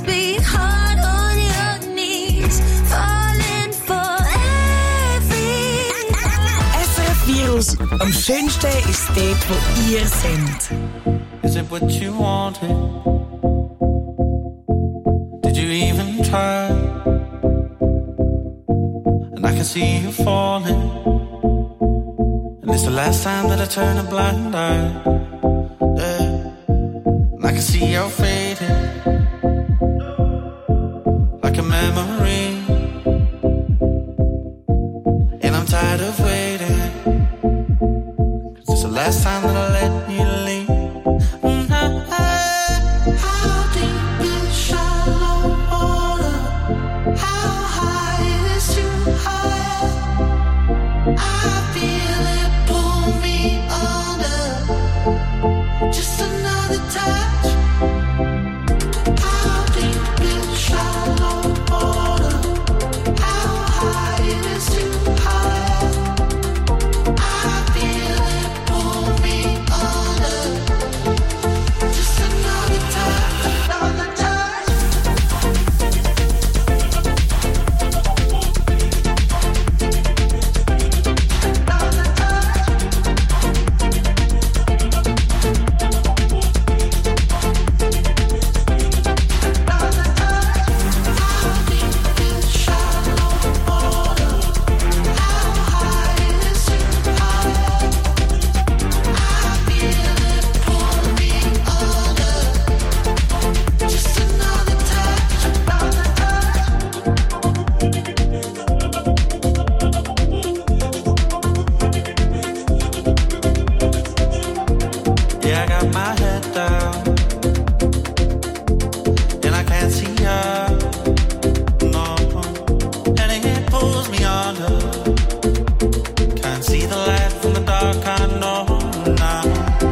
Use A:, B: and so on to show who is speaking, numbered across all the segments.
A: must be hard on your knees, falling for every
B: SRF-Virus. Am schönsten ist dort, wo ihr seid.
C: Is it what you wanted? Did you even try? And I can see you falling, and it's the last time that I turn a blind eye. Yeah. And I can see you're fading like a memory, and I'm tired of waiting, 'cause it's the last time that I let you leave.
D: How deep is shallow water? How high is too high? I feel it pull me under. Just another touch. How deep is shallow water? How high is too high? I feel it pull me under. Just another touch, another touch. Another
C: Yeah, I got my head down, and I can't see her, no, and it pulls me under. Can't see the light from the dark, I know now.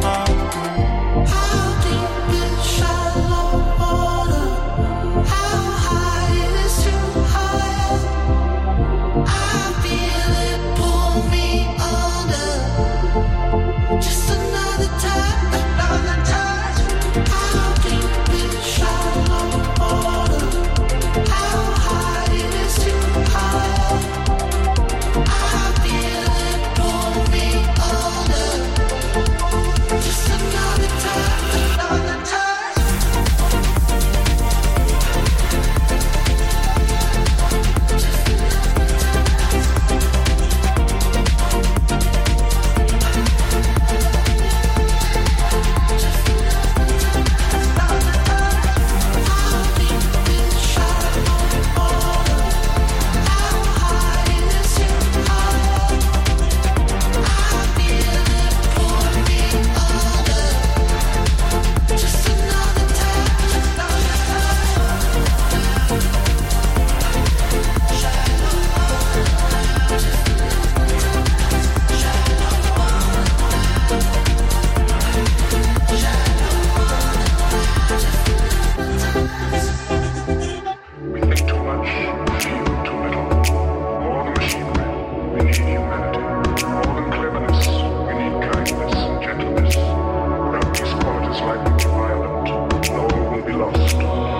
D: How deep is shallow water? How high is too high? I feel it pull me under. Just another touch, another touch. How deep is shallow water? How high is too high? I feel it pull me under. Just another touch, another touch. How deep is shallow water? How high is too high? I feel it pull me under. Just another touch, another
E: We think too much, feel too little. More than machinery, we need humanity. More than cleverness, we need kindness and gentleness. Without these qualities, life will be violent. No one will be lost.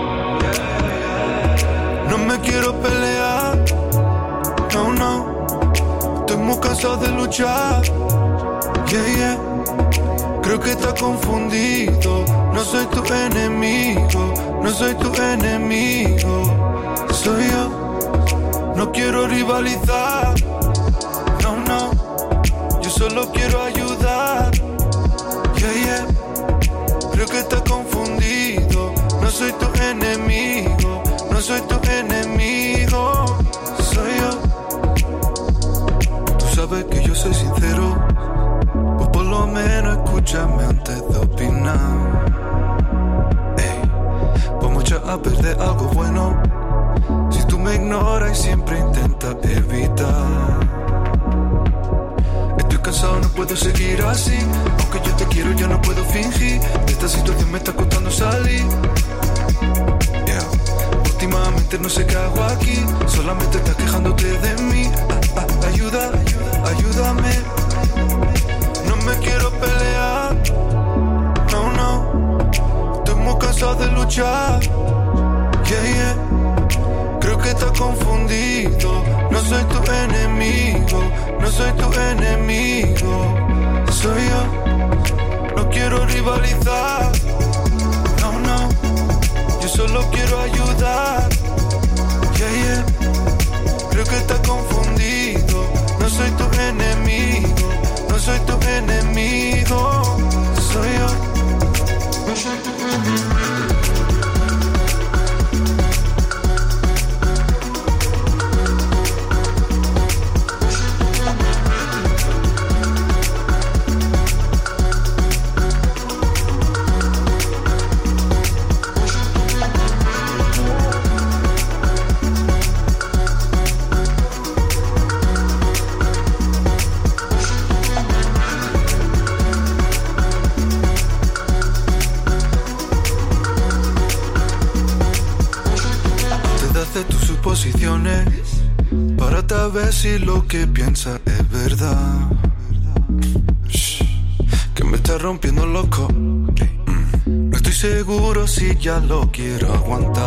F: No me quiero pelear, no, no. Estoy muy cansado de luchar, yeah, yeah. Creo que estás confundido. No soy tu enemigo, no soy tu enemigo. Soy yo, no quiero rivalizar, no, no. Yo solo quiero ayudar, yeah, yeah. Creo que estás confundido. No soy tu enemigo, no soy tu enemigo. Soy yo. Tú sabes que yo soy sincero, pues por lo menos escúchame antes de opinar. Ey, vamos a perder algo bueno si tú me ignoras y siempre intentas evitar. Estoy cansado, no puedo seguir así. Aunque yo te quiero, ya no puedo fingir. De esta situación me está costando salir. Yeah. Últimamente no sé qué hago aquí. Solamente estás quejándote de mí. Ayuda, ayúdame. No me quiero pelear, no, no. Estoy muy cansado de luchar, estás confundido. No soy tu enemigo, no soy tu enemigo. Soy yo, no quiero rivalizar. No, no, yo solo quiero ayudar. Yeah, yeah, creo que estás confundido. No soy tu enemigo, no soy tu enemigo. Soy yo, no soy tu enemigo. Para saber si lo que piensa es verdad. Shh, que me está rompiendo loco. No estoy seguro si ya lo quiero aguantar.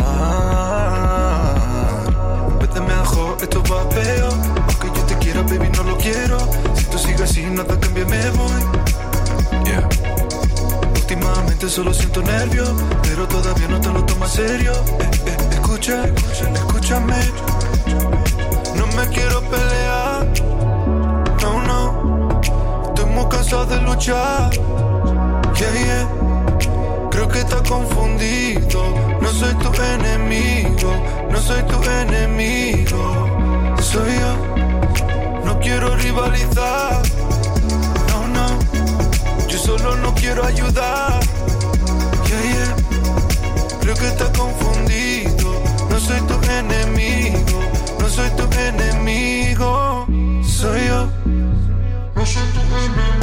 F: Vete mejor, esto va peor. Aunque yo te quiera, baby, no lo quiero. Si tú sigues así, nada cambia, me voy. Yeah. Últimamente solo siento nervios, pero todavía no te lo tomo en serio. Escúchame. No me quiero pelear. No, no. Estoy muy cansado de luchar. Yeah. Creo que estás confundido. No soy tu enemigo. No soy tu enemigo. Soy yo. No quiero rivalizar. No, no. Yo solo no quiero ayudar. Yeah. Creo que estás confundido. No soy tu enemigo. No soy tu enemigo. Soy yo. No soy tu enemigo.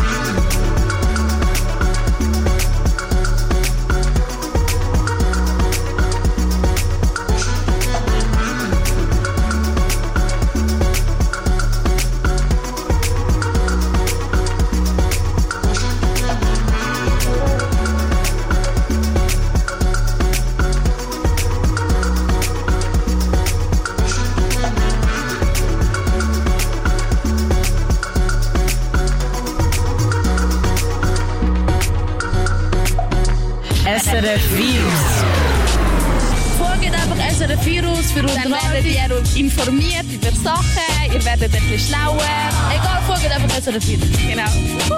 G: SRF Virus.
H: Folgt einfach SRF Virus für Unterhaltung. Dann werdet ihr informiert über Sachen, ihr werdet ein bisschen schlauer. Egal, folgt einfach SRF Virus. Genau.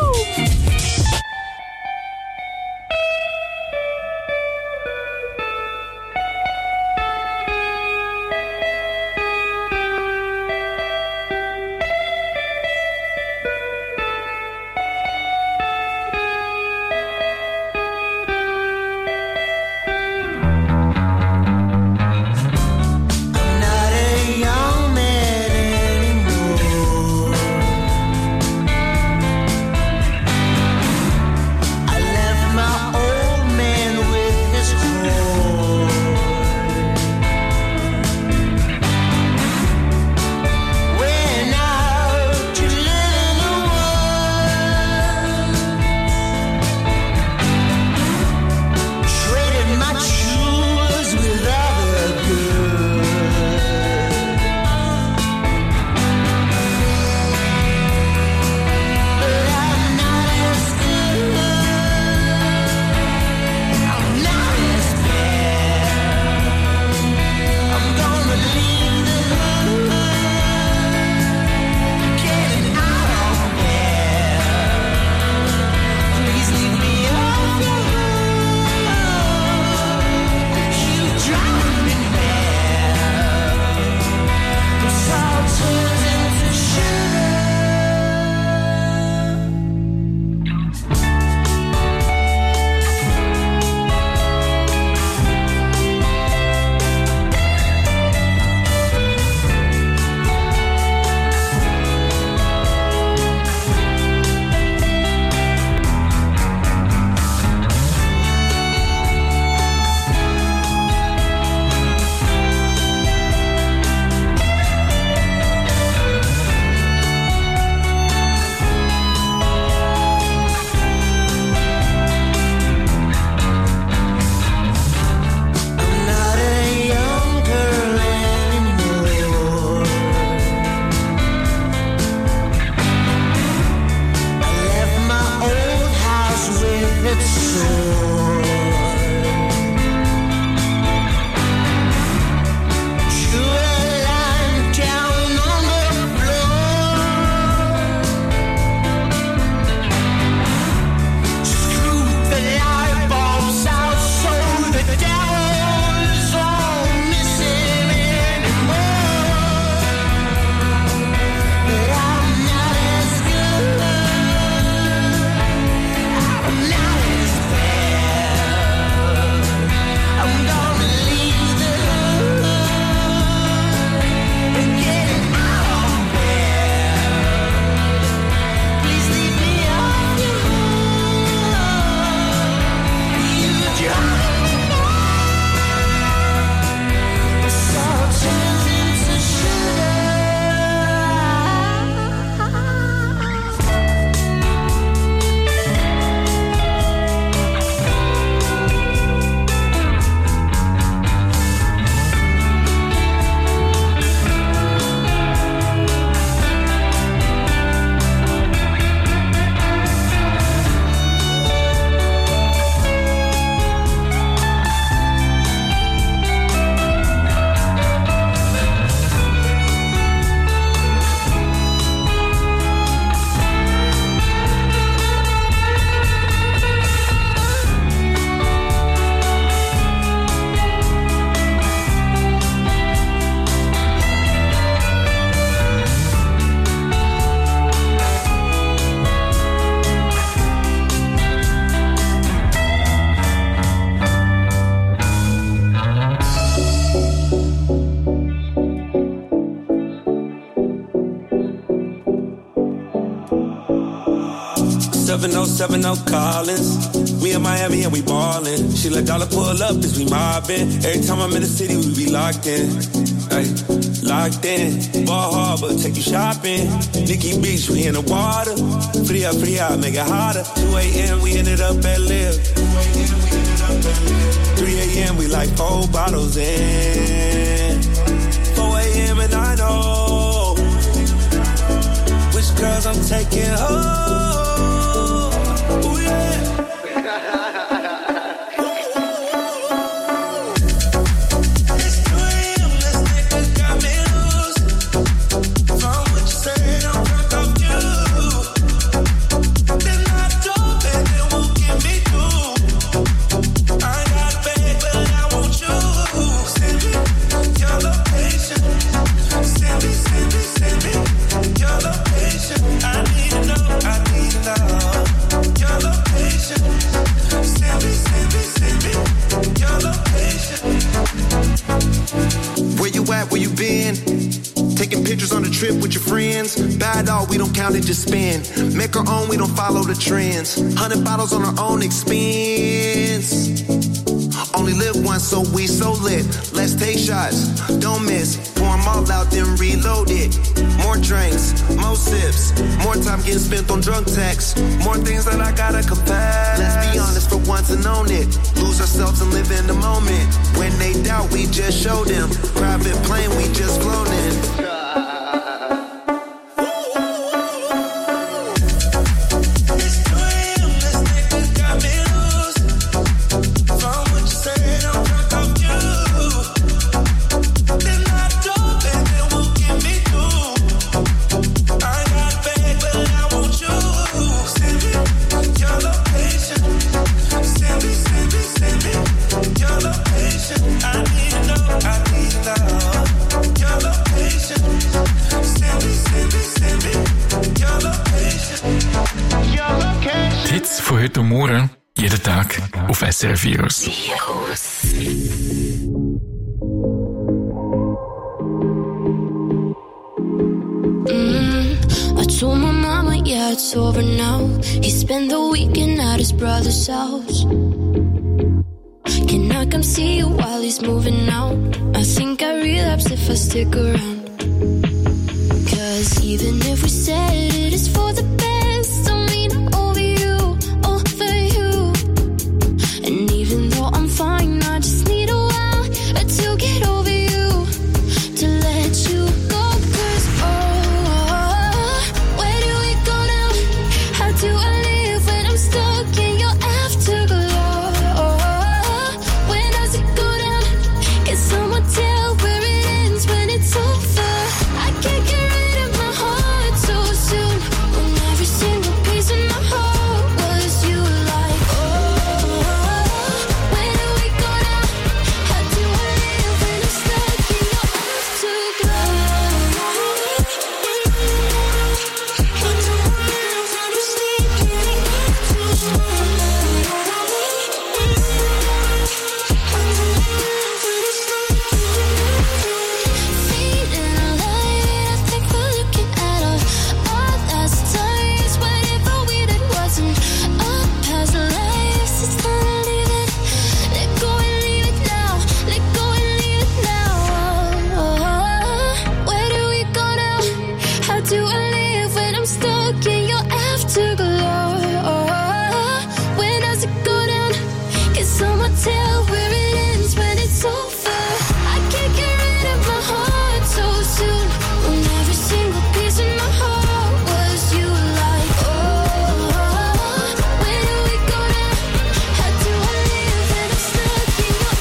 G: 707 Collins. Me in Miami and we ballin'. She let dollar pull up as we mobbin'. Every time I'm in the city, we be locked in. Ay, locked in. Ball Harbor, take you shopping. Nikki Beach, we in the water. Free up, make it hotter. 2 a.m. we ended up at Live. 3 a.m. we like 4 bottles in. 4 a.m. and I know which girls I'm taking home. Ooh, yeah.
I: Where you been? Taking pictures on the trip with your friends. Buy it all, we don't count it, just spend. Make our own, we don't follow the trends. 100 bottles on our own expense. Only live once, so we so lit. Let's take shots, don't miss. Pour them all out, then reload it. More drinks, more sips. More time getting spent on drunk texts. More things that I gotta confess. Let's be honest for once and own it. Lose ourselves and live in the moment. When they doubt, we just show them. Private plane, we just flown in.
J: Hits von heute Morgen, jeden Tag auf SRF Virus.
A: I told my mama, yeah, it's over now. He spent the weekend at his brother's house. Can I come see you while he's moving out? I think I relapse if I stick around. 'Cause even if we said it is for the best, I mean over you, over you. And even though I'm fine, I just need a while to get over you, to let you go. 'Cause where do we go now? How do I live when I'm stuck in your afterglow? When does it go down? Can someone tell where it ends when it's over? I can't get rid of my heart so soon, when every single piece of my heart was you. Like, where do we go now? How do I live when I'm stuck in your afterglow? Feeling alive, I think we're looking at our last times. Whatever we did wasn't a past life. It's time to leave it. Let go and leave it now. Let go and leave it now. Where do we go now? How do I live when I'm stuck in your afterglow? When does it go down? Can someone tell where it ends when it's over? I can't get rid of my heart so soon, when every single piece of my heart was you. Like, where do we go now? How do I live when I'm stuck in your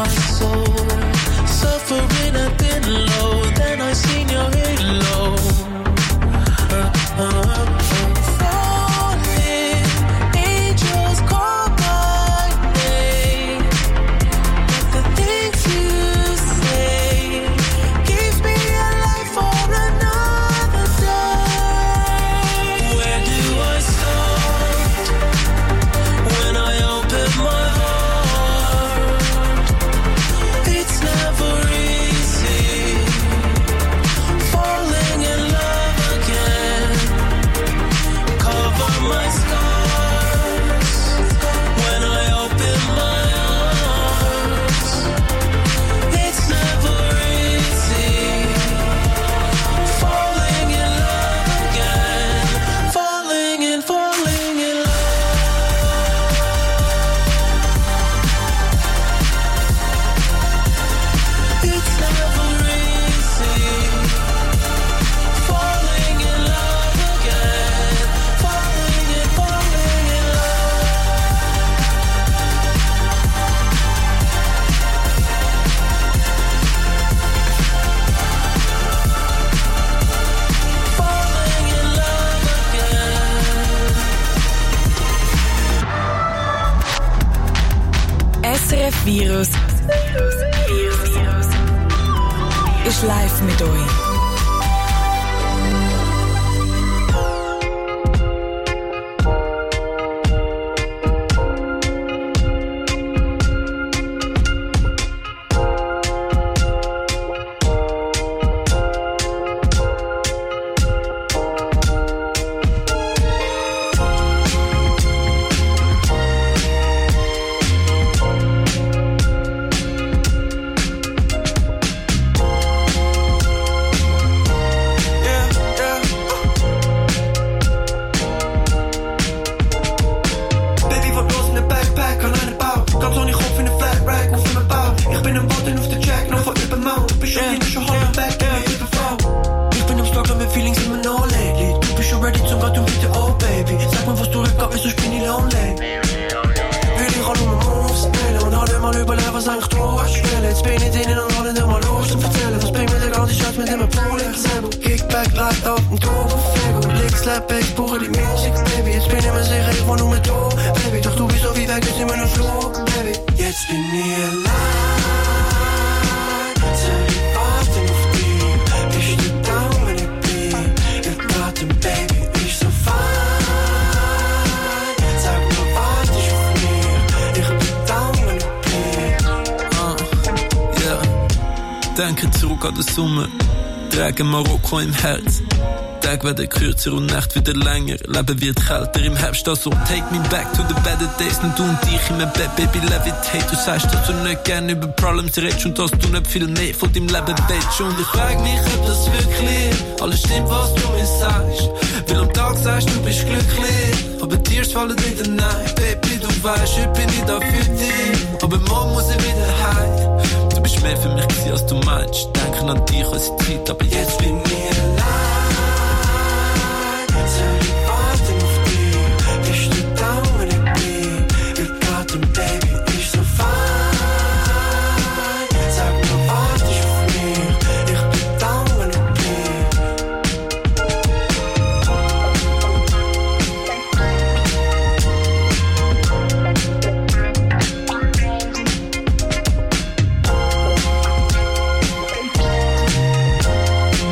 C: my soul. Suffering at thin low, then I seen your halo. Falling, angels call my name. But the things you say keeps me alive for another day. Where do I start when I open my heart? It's never easy falling in love again. Cover my scars when I open my arms. It's never easy falling in love again. Falling in love. It's never easy falling in love again. Falling in love. Falling in love again.
B: SRF Virus ist live mit euch.
F: Baby, wat los in de backpack, alleine Bauch. Ganz ohne Kopf in de flat rack, auf in mijn Bauch. Ich bin am Boden auf der Jack, noch von über Mount. Du bist schon wieder schon halb back, über Frau. Ich bin am Struggle mit Feelings immer noch lately. Du bist schon ready zum Gott und bitte, oh baby. Sag mal, was du rückgab, sonst bin ich lonely. Will ich alle meine Moves spielen und alle mal überleben, was eigentlich du hast spielen. Jetzt bin ich drinnen und alle nicht mal los und erzählen, was bringt mir der ganze Schatz mit dem Pool im Säbel. Kickback, leicht auf den Turbo-Fegel. Links, Slapback, buche die Musik, baby. Jetzt bin ich mir sicher, ich war nur mit du, baby. Doch du bist so wie weg, jetzt immer noch Flug, baby. Jetzt bin ich allein. Soll ich warten auf dich? Bist du down, wenn ich bin? Ich warte, baby, ich so fein. Sag mir, wartest auf mich? Ich bin down, wenn ich bin.
K: Ja, denke zurück an den Sommer, trage Marokko im Herz. Tage werden kürzer und Nacht wieder länger, Leben wird kälter im Herbst, also take me back to the better days. Nicht du und ich in meinem Bett, baby, levitate. Du sagst, dass du nicht gerne über Problems redest und dass du nicht viel mehr von deinem Leben willst. Und ich frag mich, ob das wirklich alles stimmt, was du mir sagst. Weil am Tag sagst du, bist glücklich, aber Tears fallen wieder nein. Baby, du weißt, heute bin ich da für dich, aber morgen muss ich wieder heim. Du bist mehr für mich gewesen, als du meinst. Denken an dich, unsere Zeit, aber jetzt bin ich allein.
F: Soll ich warten auf dich? Bist du down, wenn ich bin? Ich warte, baby, ich so fein. Sag mir, wartest auf mich? Ich bin down, wenn ich bin.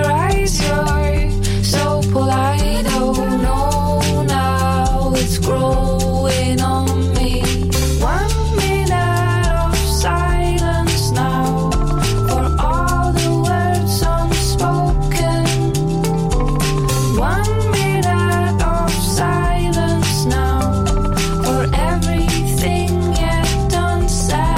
L: your eyes, you're so polite. Oh no, now it's growing on me. 1 minute of silence now for all the words unspoken. 1 minute of silence now for everything yet unsaid.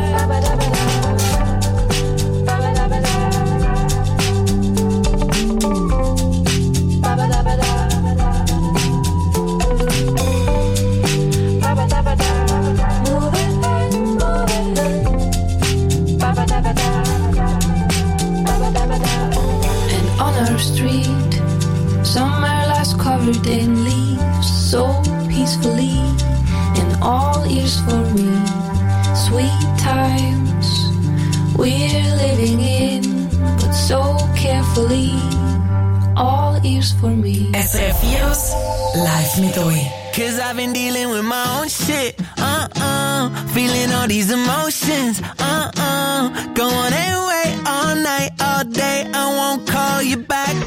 L: And on our street, somewhere last covered in leaves, so peacefully, in all ears for me, sweet times we're living in, but so carefully, all ears for me.
B: SRF Virus live mit euch.
M: Cause I've been dealing with my own shit. Feeling all these emotions. Go on and wait all night, all day. I won't call you back.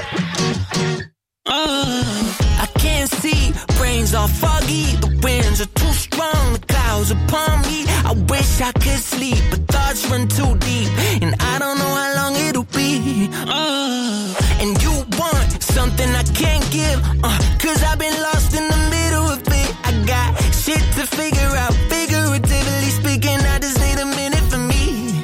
M: I can't see, brains all foggy. The winds are too strong, the clouds upon me. I wish I could sleep, but thoughts run too deep, and I don't know how long it'll be. And you want something I can't give, cause I've been lost in the middle of it. I got shit to figure out, figuratively speaking. I just need a minute for me.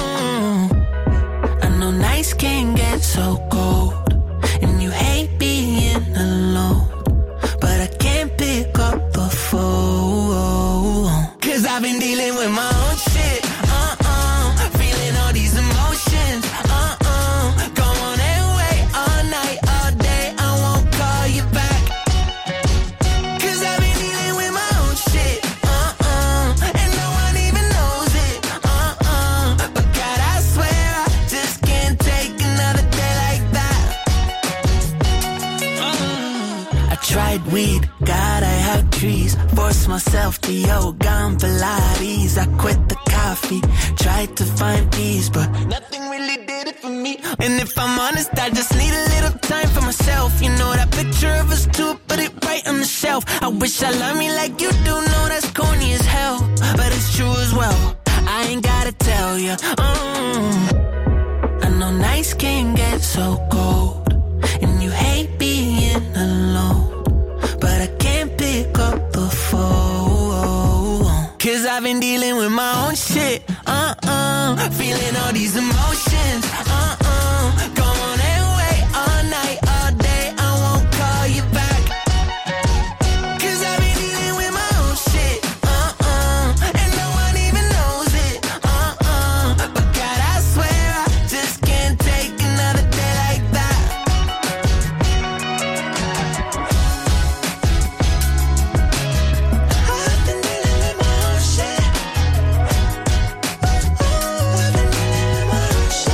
M: I know nights can get so cold, and you hate being alone, but I can't pick up the phone, cause I've been dealing with my own shit. Feeling all these emotions. Go on and wait all night, all day. I won't call you back, cause I've been dealing with my own shit. And no one even knows it. But God, I swear I just can't take another day like that. I tried weed, God, I have trees. Forced myself to yoga and Pilates. I quit the coffee, tried to find peace, but nothing really did it for me. And if I'm honest, I just need a little time for myself. You know that picture of us two, put it right on the shelf. I wish I loved me like you do, know that's corny as hell, but it's true as well. I ain't gotta tell you. I know nights can get so cold, and you hate being alone, but I can't pick up the phone, cause I've been dealing with my own shit. Feeling all these emotions. Go on and wait all night, all day. I won't call you back, cause I've been dealing with my own shit. And no one even knows it. But God, I swear I just can't take another day like that. I've been dealing with my own shit. I've been dealing with my own shit.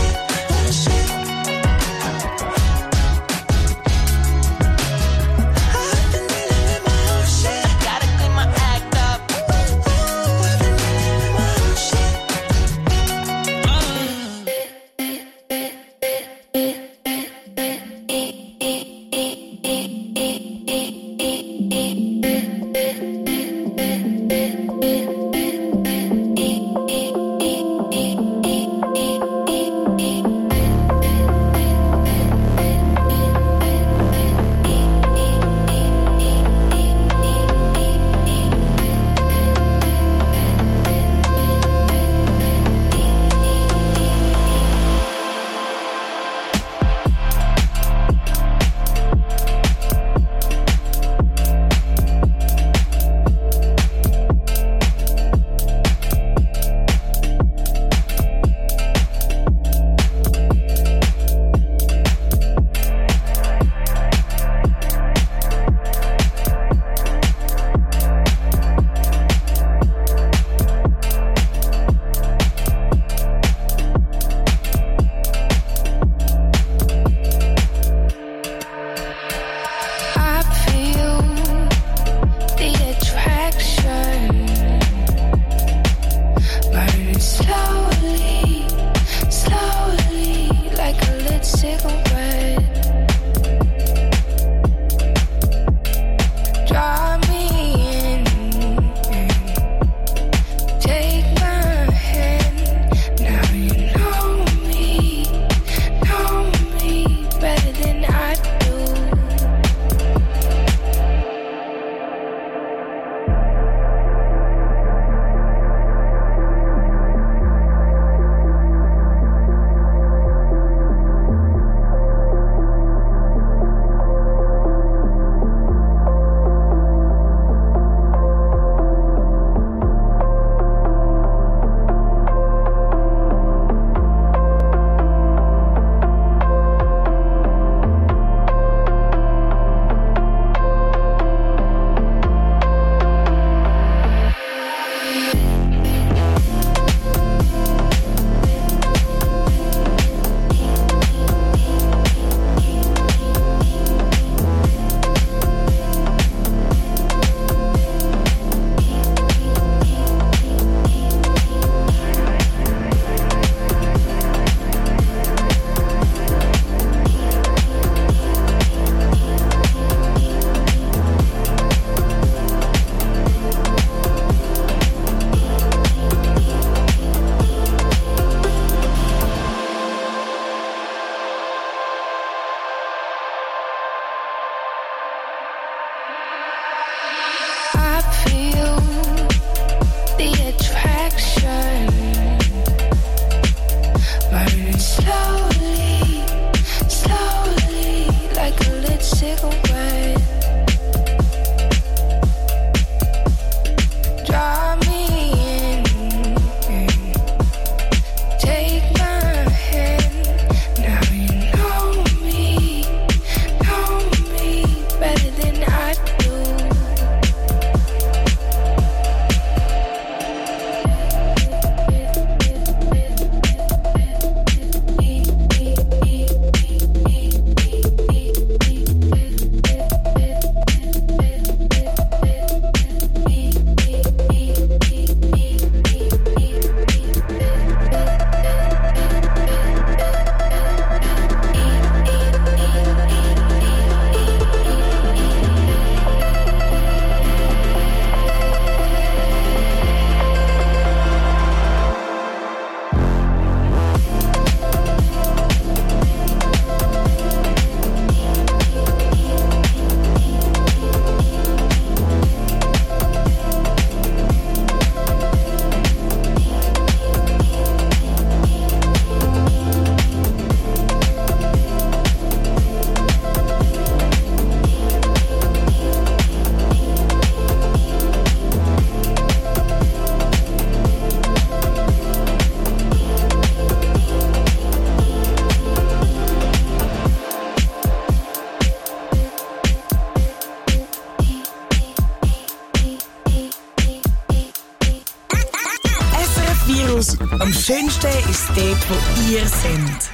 B: Am schönsten ist dort, wo ihr seid.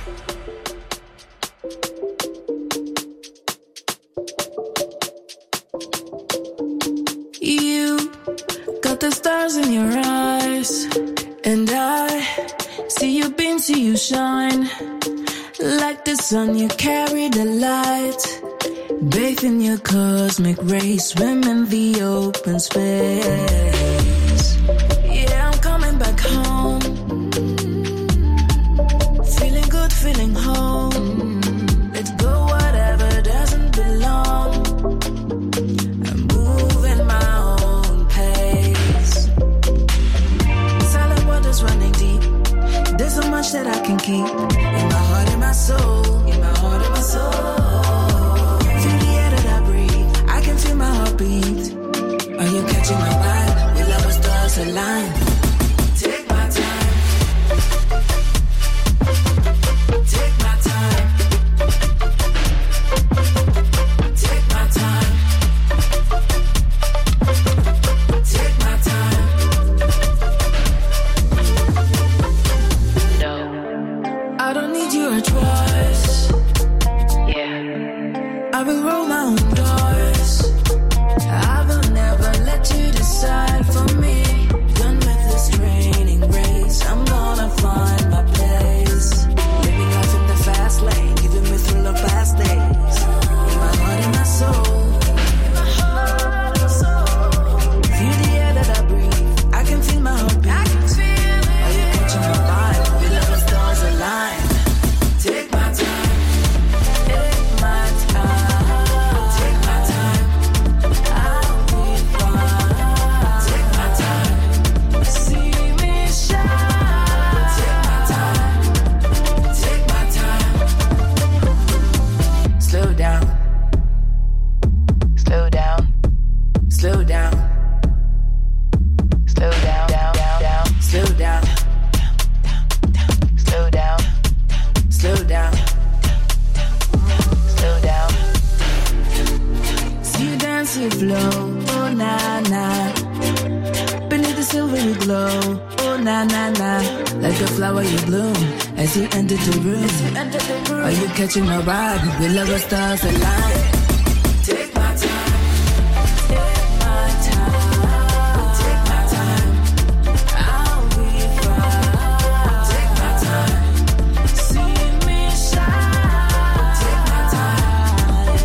L: You got the stars in your eyes, and I see you beam, see you shine. Like the sun, you carry the light. Bathe in your cosmic rays, swim in the open space. Yeah, I'm coming back home. Feeling good, feeling home. Let's go, whatever doesn't belong. I'm moving my own pace. Silent waters running deep. There's so much that I can keep in my heart and my soul. In my heart and my soul. Feel my heartbeat. Are you catching my vibe? Will our stars align? Take my time. Take my time. Take my time. Take my time. No, I don't need your advice. Yeah, I will roll my own dice. I will never let you decide for me. Done with this training race. I'm gonna find my place. Living life in the fast lane, giving me thrill of past days. In my heart and my soul. In my heart and my soul. Feel the air that I breathe. I can feel my heartbeat. I can feel it. Are you catching my vibe? We love the stars align. Take my time. Take my time. As you enter the room, are you catching my vibe? We love our stars align. Take my time. Take my time. Take my time. I'll be fine. Take my time. See me shine. Take my time.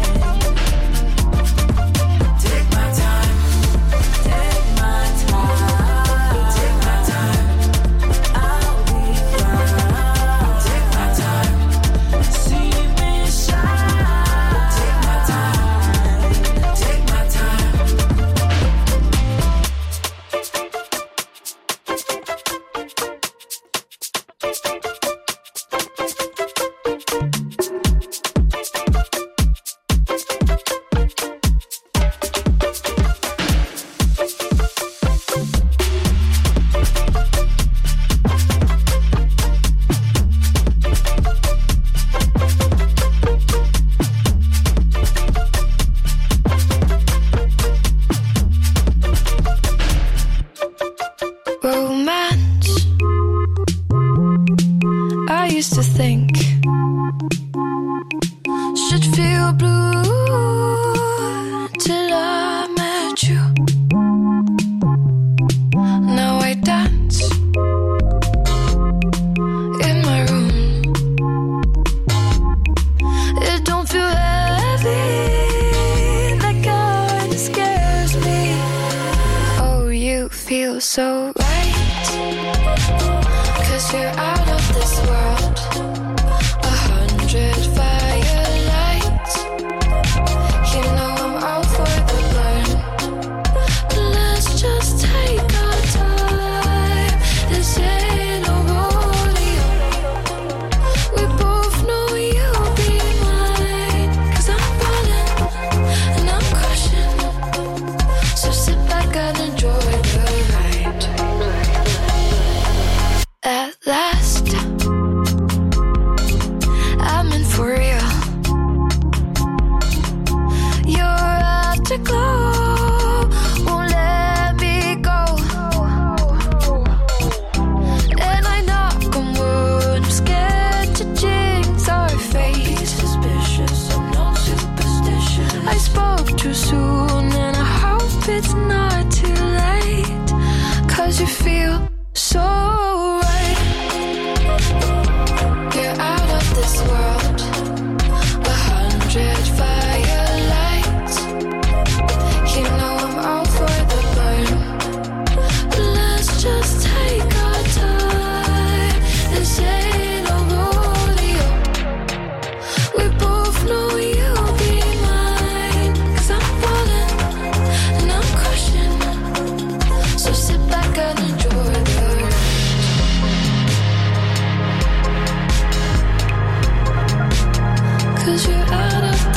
L: Take my time. Take my time. Take my time. I'll be fine. Take my time. See me shine. Take my time. Take my time.
N: Romance. I used to think should feel blue till I met you. Now I dance in my room. It don't feel heavy, that kind of scares me. Oh, you feel so right, 'cause you're out of this world. 100 firelights. You know I'm out for the burn. Let's just take our time. This ain't no rodeo. We both know you'll be mine. 'Cause I'm falling and I'm crushing. So sit back and enjoy the ride. At last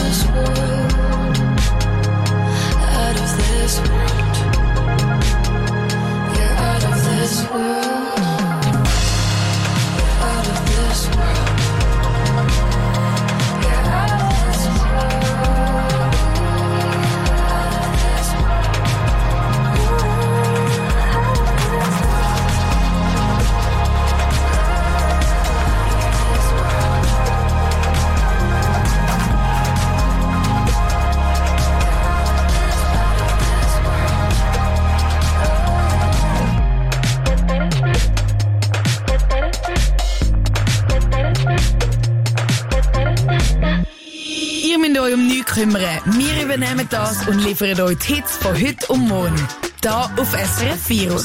N: this world. Out of this world. You're out of this world. You're out of this world. You're out of this world. Out of this
B: Ihr müsst euch um nichts kümmern. Wir übernehmen das und liefern euch die Hits von heute und morgen. Da auf SRF Virus.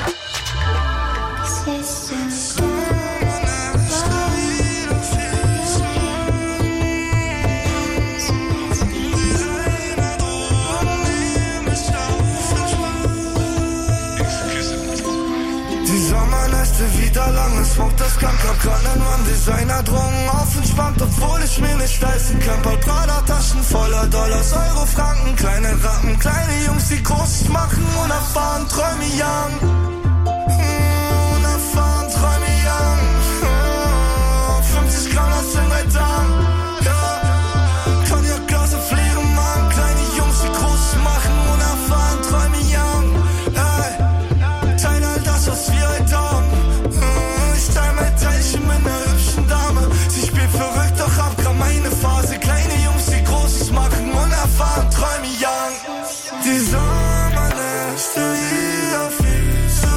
F: Die Sommernächte wieder lang, es raucht das Krank, hab keinen Mann, Designer Drogen auf entspannt, obwohl ich mir nicht leisten kann. Paul Prada Taschen voller Dollars, Euro, Franken, kleine Rappen, kleine Jungs, die Großes machen, unerfahren, Träume young. Unerfahren, Träume young. 50 Gramm aus den 3 Tagen, ja. Cognac-Glas auf leerem Magen, kleine Jungs, die Großes machen, unerfahren, Träume young. Hey, teil all das, was wir heute haben. Ich teil mein Teilchen mit einer hübschen Dame. Sie spielt verrückt, doch hab grad meine Phase. Kleine Jungs, die Großes machen, unerfahren, Träume young. Die Sommernächte hier auf Wies.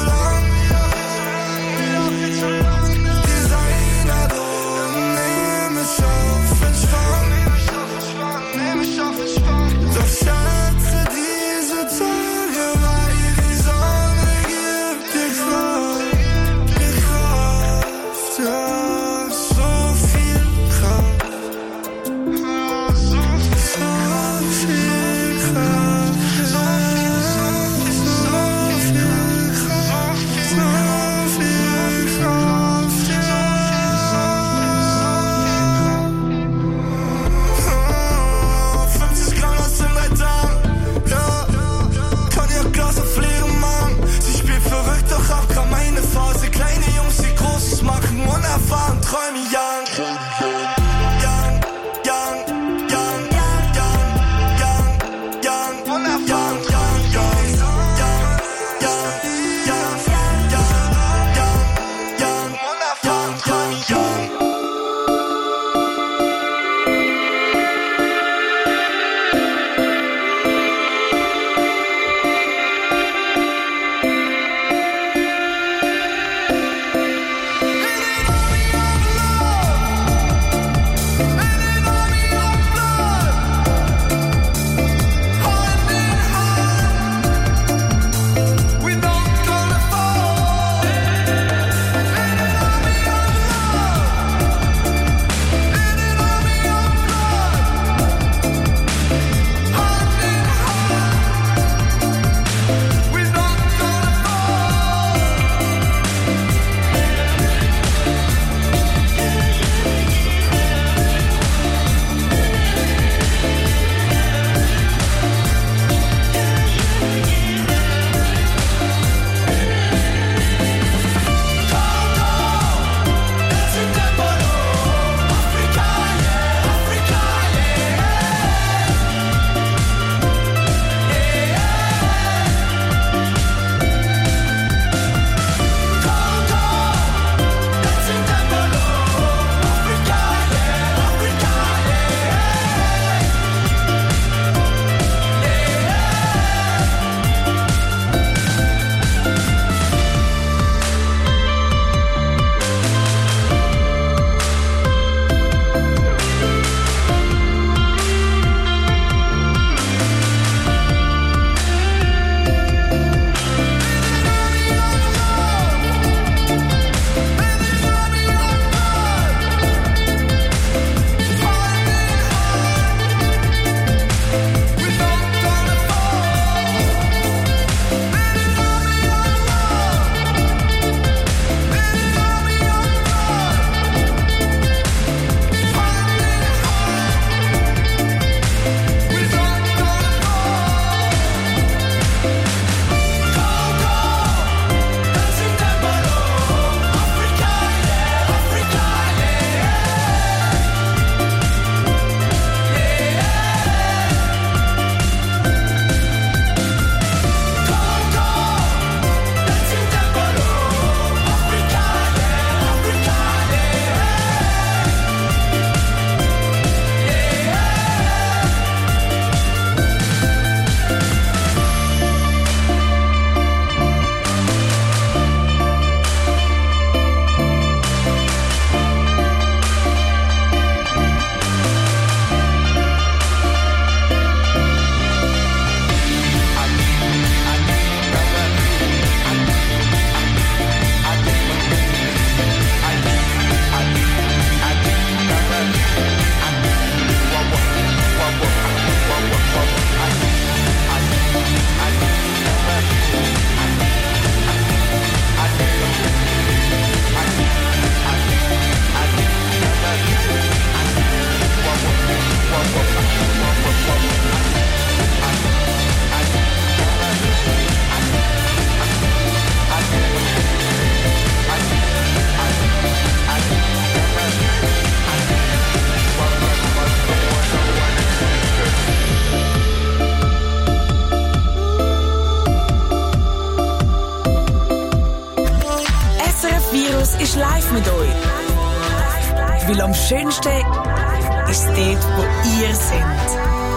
B: weil am schönsten ist dort, wo ihr seid.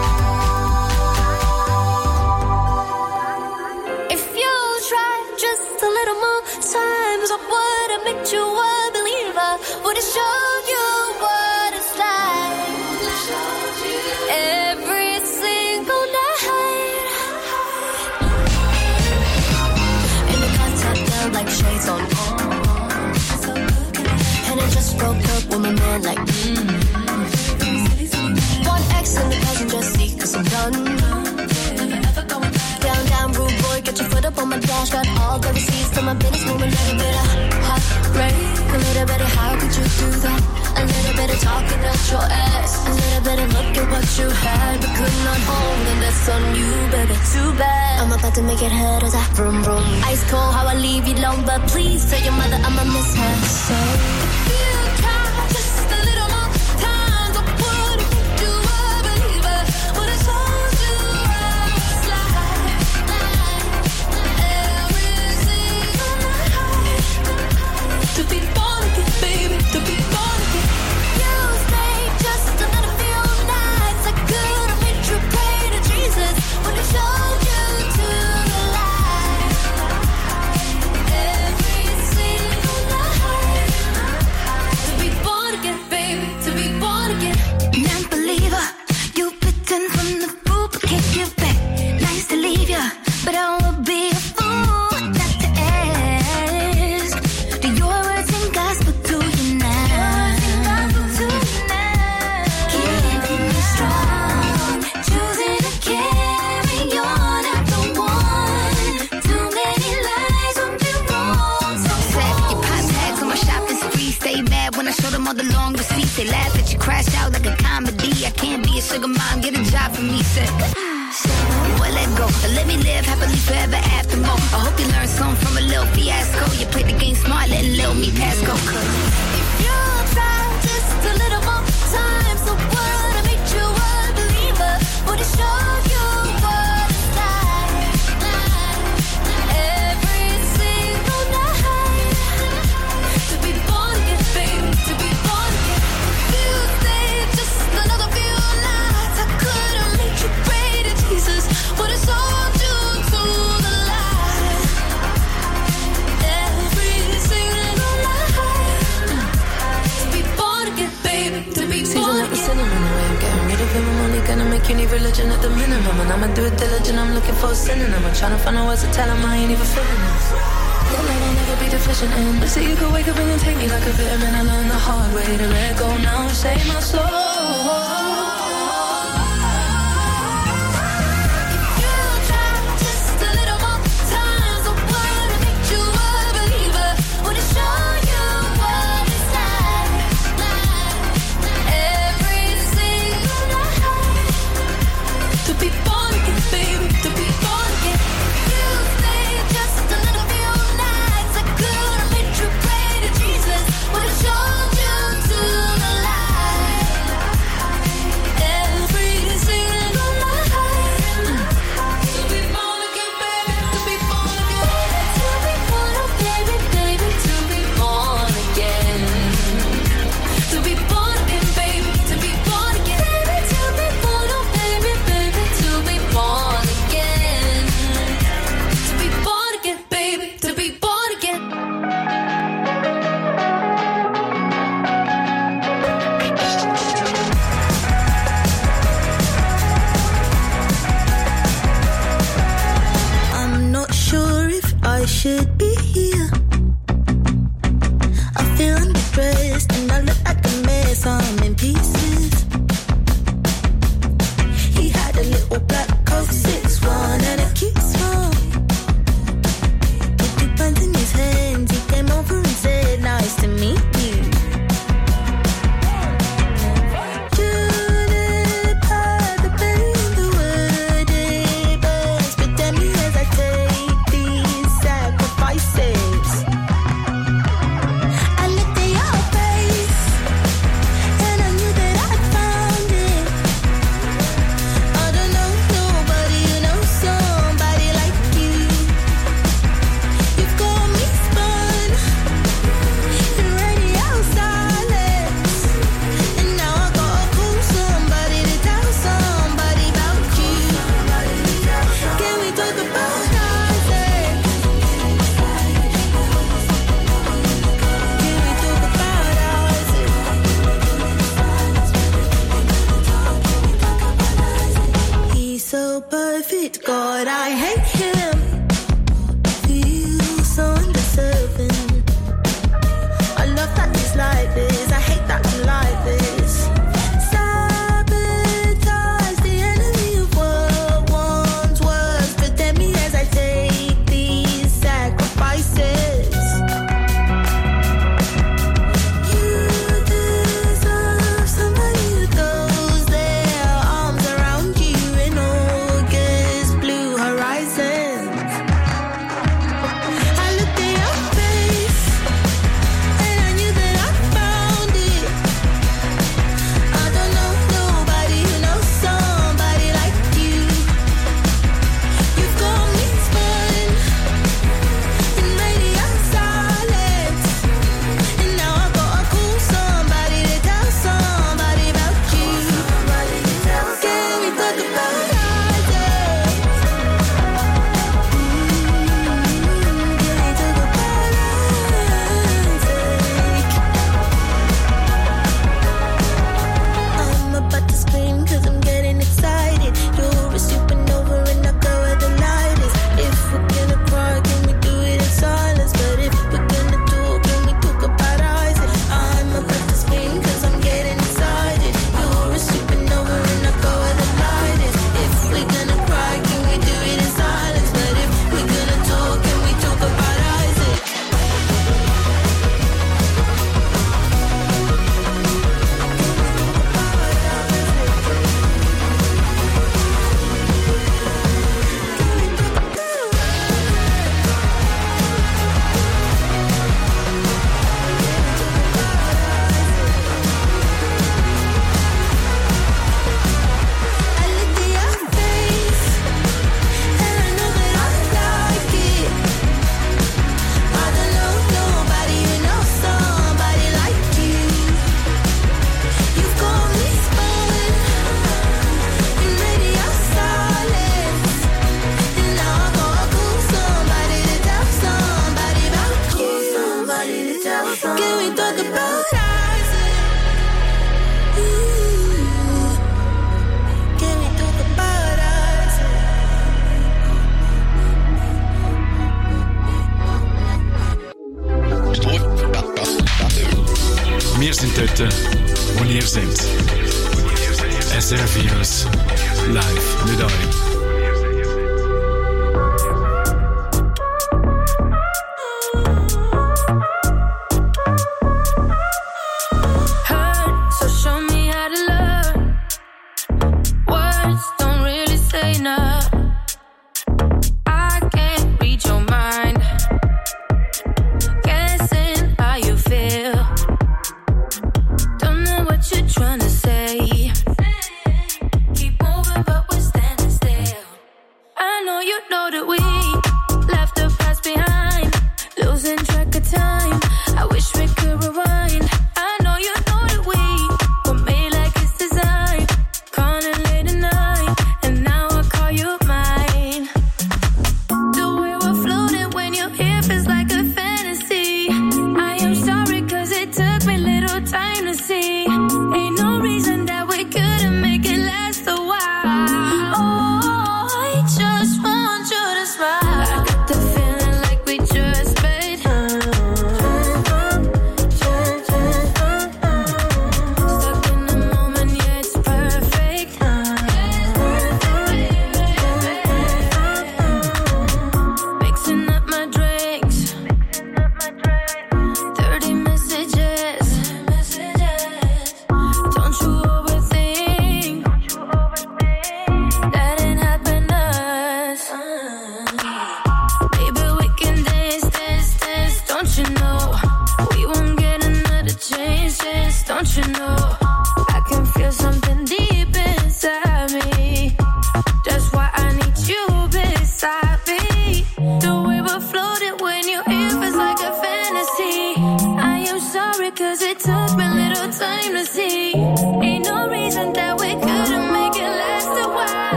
A: If you try just a little more times, I would have made you a believer. Would have showed you what it's like. Every single night. In the contact down like shades on. And I just broke up with my man like One ex and the passenger seat, 'cause I'm done. Down, rude boy, get your foot up on my dash. Got all the receipts to my business, moving a little bit of heartbreak. A little bit of how could you do that? A little bit of talking at your ass. A little bit of look at what you had, but could not hold, and that's on you, baby. Too bad. I'm about to make it hurt as I vroom vroom. Ice cold, how I leave you alone, but please tell your mother I'ma miss her. So if you try just a little more time, I would have made you a believer. Would have told you I was like every single night. To be born again, baby, to be born again. You stayed just a little few nights. I could have made you pray to Jesus. Would have showed you to the light. Every single night. To be born again, baby, to be born again.
L: Non-believer, you've bitten from the fruit but can't give back. Nice to leave ya, but I would be a fool not to ask. Do your words and gospel to you now? Keeping me strong, choosing to carry on after one. Too many lies won't be wrong. So sad your pop tags on my shopping spree. Stay mad when I show them all the long receipts. They laugh at you, crash out like a comedy. I can't be a sugar mom, get a job for me, said. Well, let go, let me live happily forever after more. I hope you learn something from a little fiasco. You played the game smart, letting little me pass go.
A: If you try just a little more time, so would have made you a believer. Would have showed you what it's like. Every single night. To be born again, baby, to be born again. If you stayed just another few nights, I could have made you pray to Jesus. Would have sold you to the light. Every single night. To be born again, baby, to be born again.
L: Cinnamon, the way I'm getting rid of him, I'm only gonna make you need religion at the minimum. And I'ma do it diligent, I'm looking for a synonym. I'm trying to find out words to tell him I ain't even feeling it. Your love I'll never be deficient in. But see, you could wake up and then take me like a vitamin. I learned the hard way to let go now and save my soul.
A: You try just a little more time, so would have made you a believer. Would have shown you what it's like. Every single night. To be born again, baby, to be born again. You stayed just a little few nights. I could have made you pray to Jesus. Would have showed you to the light.
O: perfect. God, I hate him. Feel so undeserving. I love that he's like this. I hate that I'm like this. Sabotage the enemy of what once was. Protect me as I take these sacrifices.
J: Wir sind dort, wo ihr seid. SRF Virus live mit euch.
A: Call you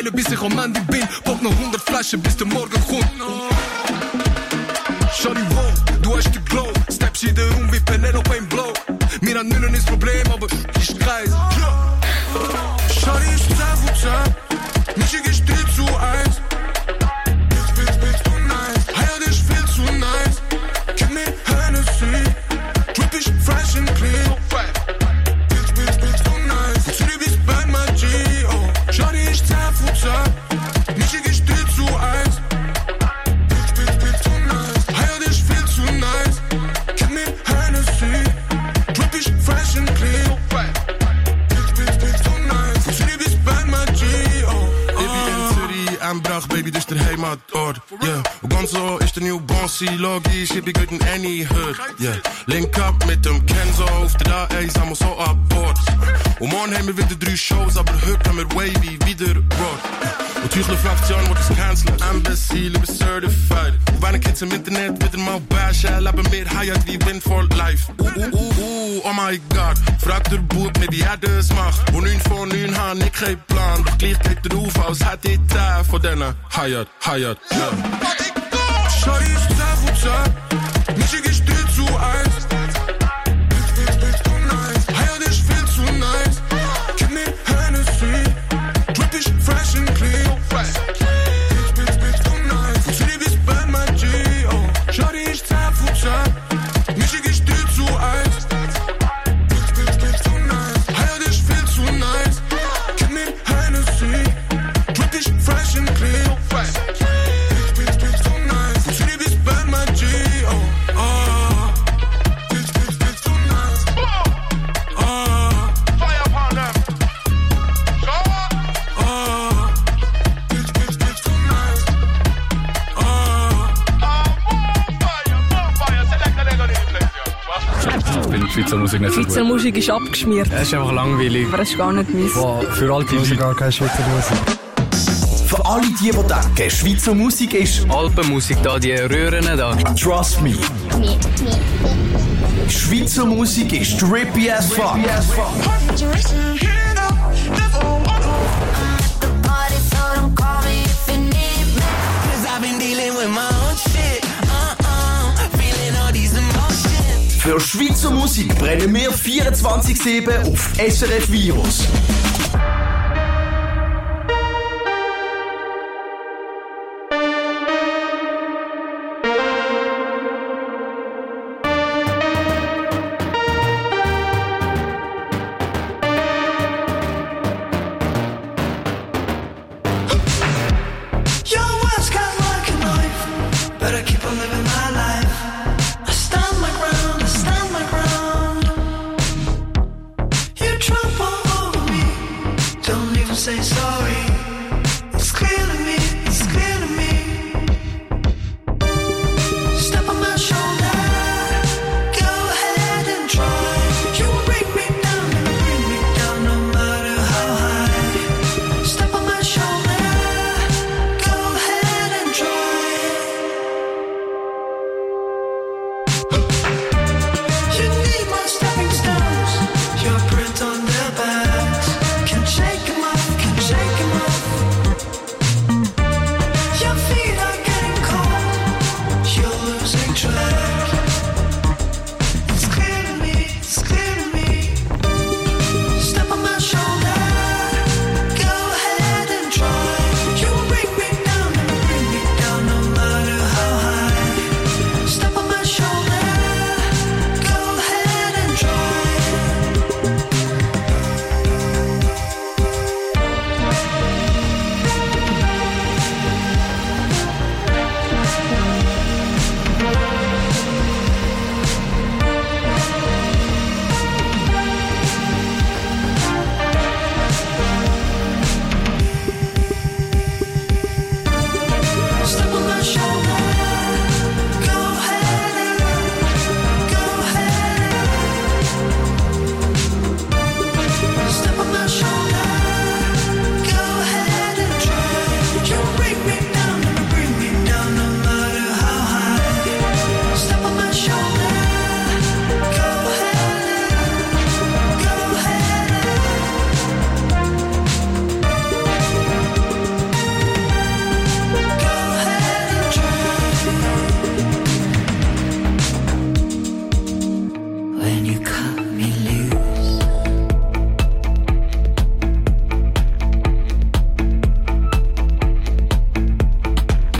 P: chillen bis ich am Ende bin. Pop noch 100 Flaschen bis der Morgen kommt. Shawty, wow, du hast den Glow. Steps in der Raum wie Penelope im Blow. Mir an Nüllen ist Problem, aber ich kreis. Shawty ist 10 von 10. Mischig ist 3 zu 1. Bist du nice? Heirat ist viel zu nice. Gib mir Hennessy. Drip ist fresh and clean. Bist du nice? Und Zürich bist bei G. Oh, Shawty ist 10 von 10. Mischig ist 3 zu 1. Bist du nice? Heirat ist viel zu nice. Gib mir Hennessy. Drip ist fresh and clean. Bist du nice? Und Zürich bist bei G. Oh,
F: ich bin in Zürich, Ambrach, Baby, das ist der Heimatort. Yeah, und ganz so ist der New Bonsi, logisch, ich bin gut in any hood. Yeah, link up mit dem Kenzo auf der A1, sind wir so an Bord. Und morgen haben wir wieder 3 Shows, aber heute haben wir Wavy wieder Rod. Und Tüchle fragt Jan, wird es cancelled. Embassy, lieber certified. Und wenn Kids im Internet wieder mal bashen, leben wir Hayat wie Win for Life. Oh my God, fragt der Bub mir, wie er das macht. Wo 9 von 9 haben, ich kein Plan. Doch gleich geht er auf, als hätte ich 10 von denen. Hayat, yeah.
P: Shawty ist 10 von 10. Mischig ist 3 zu 1. Bist du nice? Heirat ist viel zu nice. Gib mir Hennessy. Drip ist fresh and clean. Bist du nice? Und Zürich bist bei G. Oh, Shawty ist 10 von 10. Mischig ist 3 zu 1. Bist du nice? Heirat ist viel zu nice. Gib mir Hennessy. Drip ist fresh and clean.
Q: Schweizer Musik nicht so gut.
R: Schweizer Musik ist abgeschmiert.
Q: Es ist einfach langweilig.
R: Aber es ist gar nicht meins.
Q: Wow, für all die Leute gar keine Schweizer Musik.
S: Für alle die denken, Schweizer Musik ist
Q: Alpenmusik da, die Röhren da.
S: Trust me. Schweizer Musik ist trippy as fuck. Für Schweizer Musik brennen wir 24/7 auf SRF Virus.
D: Say sorry. It's clear to me. It's clear to me. Step on my shoulder. Go ahead and try. You bring me down no matter how high. Step on my shoulder. Go ahead and try. You need my stepping stones. Your print on their backs. Can shake 'em up. Shake 'em off. Your feet are getting cold. You're losing track.